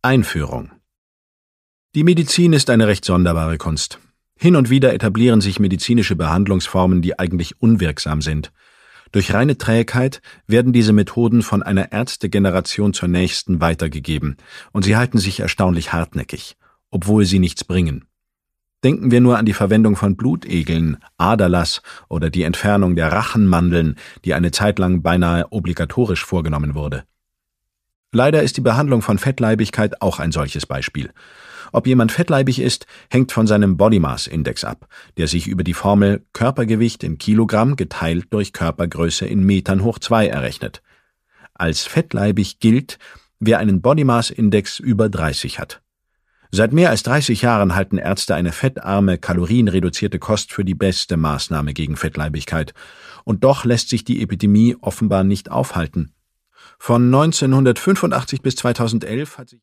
Einführung. Die Medizin ist eine recht sonderbare Kunst. Hin und wieder etablieren sich medizinische Behandlungsformen, die eigentlich unwirksam sind. Durch reine Trägheit werden diese Methoden von einer Ärztegeneration zur nächsten weitergegeben, und sie halten sich erstaunlich hartnäckig, obwohl sie nichts bringen. Denken wir nur an die Verwendung von Blutegeln, Aderlass oder die Entfernung der Rachenmandeln, die eine Zeit lang beinahe obligatorisch vorgenommen wurde. Leider ist die Behandlung von Fettleibigkeit auch ein solches Beispiel. Ob jemand fettleibig ist, hängt von seinem Body Mass Index ab, der sich über die Formel Körpergewicht in Kilogramm geteilt durch Körpergröße in Metern hoch 2 errechnet. Als fettleibig gilt, wer einen Body Mass Index über 30 hat. Seit mehr als 30 Jahren halten Ärzte eine fettarme, kalorienreduzierte Kost für die beste Maßnahme gegen Fettleibigkeit. Und doch lässt sich die Epidemie offenbar nicht aufhalten. Von 1985 bis 2011 hat sich